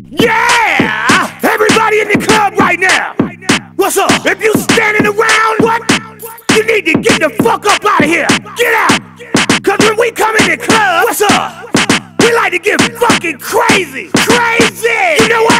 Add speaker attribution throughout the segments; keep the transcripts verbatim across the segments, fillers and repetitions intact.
Speaker 1: Yeah! Everybody in the club right now! What's up? If you standing around, what? You need to get the fuck up out of here! Get out! Cause when we come in the club, what's up? We like to get fucking crazy! Crazy! You know what?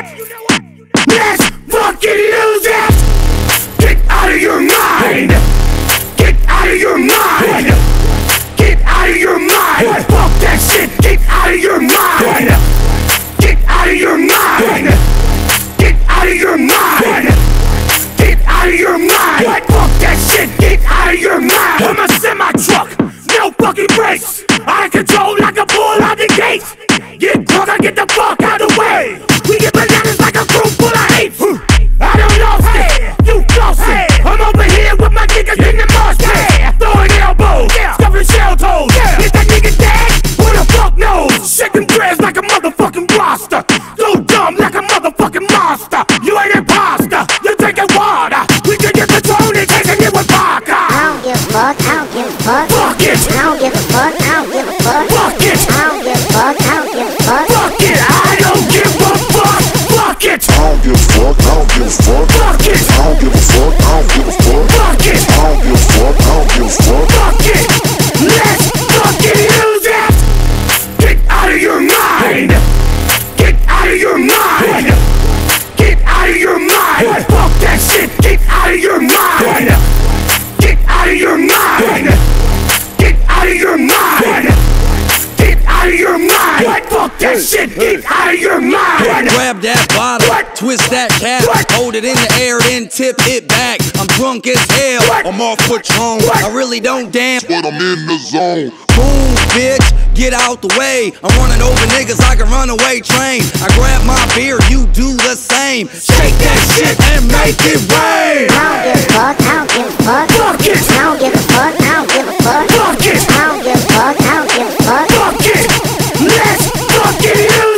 Speaker 1: Let's fucking lose it! Get out of your mind! Get out of your mind! Get out of your mind! Fuck that shit! Get out of your mind! Get out of your mind! Get out of your mind! Get out of your mind! Fuck that shit! Get out of your mind! I'm a semi-truck, no fucking brakes. Out of control like a bull out the gates. Get drunk and get the fuck out of the way. We get bananas like a group full of apes. I don't lost it, you lost it. I'm over here with my niggas in the mosh pit. Throwing elbows, stuffing shell toes. Is that nigga dead? Who the fuck knows? Shaking dreads like a motherfucking roster. So dumb like a motherfucking monster. You ain't imposter, you drinking water. We can get Patron and tasting it with vodka.
Speaker 2: I don't give a fuck, I don't give a fuck.
Speaker 1: Fuck it!
Speaker 2: I don't give a fuck, I don't give a fuck.
Speaker 1: Fuck it!
Speaker 2: I don't give a fuck, I don't give a fuck.
Speaker 1: Fuck it! I don't give a fuck! Fuck it!
Speaker 3: I don't give a fuck, I don't give a fuck.
Speaker 1: Fuck it!
Speaker 3: I don't give a fuck, I don't give a fuck.
Speaker 1: Fuck it!
Speaker 3: I don't give a fuck, I don't give a fuck.
Speaker 1: Fuck it! Let's fucking lose it! Get out of your mind! Get out of your mind! Get out of your mind! Fuck that shit! Get out of your mind! Get out of your mind! Get out of your mind! Get out of your mind! Fuck that shit! Get out of your mind!
Speaker 4: Grab that bottle,
Speaker 1: What?
Speaker 4: twist that cap,
Speaker 1: What?
Speaker 4: hold it in the air, then tip it back. I'm drunk as hell,
Speaker 1: What?
Speaker 4: I'm off Patron.
Speaker 1: What?
Speaker 4: I really don't dance,
Speaker 3: But I'm in the zone.
Speaker 4: move, bitch, get out the way. I'm running over niggas like a runaway train. I grab my beer, you do the same. Shake that shit and make it rain.
Speaker 2: I don't give a fuck, I don't give a fuck.
Speaker 1: Fuck it!
Speaker 2: I don't give a fuck, I don't give a fuck.
Speaker 1: Fuck it!
Speaker 2: I don't give a fuck, I don't give a fuck.
Speaker 1: Fuck it! Let's fucking lose